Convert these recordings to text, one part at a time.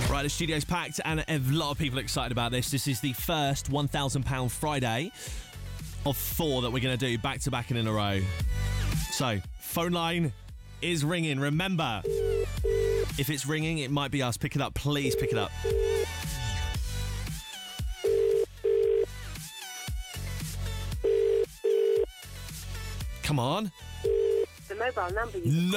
Right, the studio's packed and a lot of people are excited about this. This is the first £1,000 Friday of 4 that we're going to do back to back and in a row. So, phone line is ringing. Remember, if it's ringing, it might be us. Pick it up. Please pick it up. Come on. The mobile number you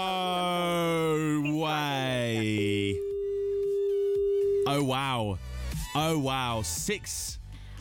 No way. Oh wow. 6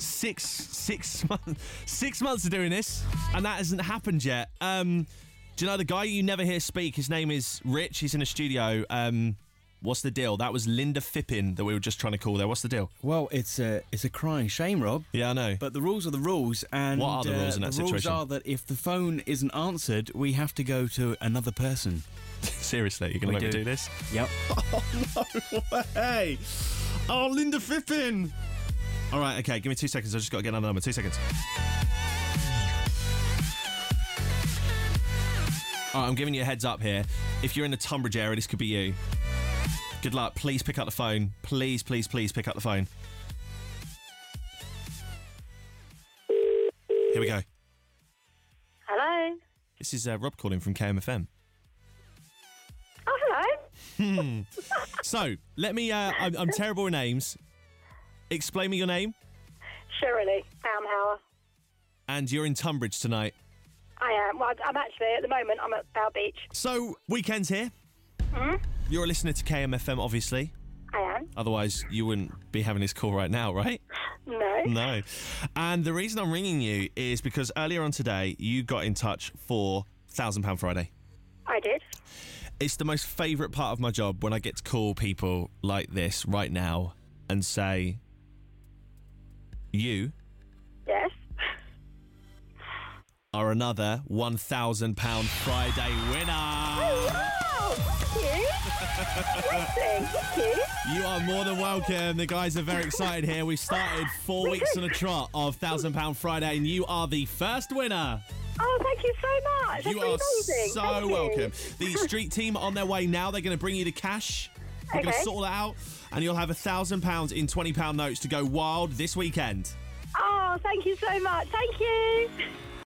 months of doing this, and that hasn't happened yet. Do you know the guy you never hear speak? His name is Rich. He's in a studio. What's the deal? That was Linda Fippin that we were just trying to call there. What's the deal? Well, it's a crying shame, Rob. Yeah, I know. But the rules are the rules, and what are the rules in that situation? The rules are that if the phone isn't answered, we have to go to another person. Seriously, you're going to make me do this? Yep. Oh, no way. Oh, Linda Fippin. All right, okay, give me 2 seconds. I just got to get another number. 2 seconds. All right, I'm giving you a heads up here. If you're in the Tunbridge area, this could be you. Good luck. Please pick up the phone. Please pick up the phone. Here we go. Hello. This is Rob calling from KMFM. Oh, hello. So, let me... I'm terrible with names. Explain me your name. Shirley Baumhauer. And you're in Tunbridge tonight. I am. Well, I'm actually, at the moment, I'm at Bow Beach. So, weekend's here. Mm-hmm. You're a listener to KMFM, obviously. I am. Otherwise, you wouldn't be having this call right now, right? No. No. And the reason I'm ringing you is because earlier on today, you got in touch for £1,000 Friday. I did. It's the most favourite part of my job when I get to call people like this right now and say, you Yes. are another £1,000 Friday winner. Wow. Thank you. Thank you. You are more than welcome. The guys are very excited here. We've started 4 weeks on a trot of £1,000 Friday, and you are the first winner. Oh, thank you so much. You are That's amazing. so Thank you. welcome. The street team are on their way now. They're going to bring you the cash. We're going to Okay. sort that out, and you'll have £1,000 in £20 notes to go wild this weekend. Oh, thank you so much. Thank you.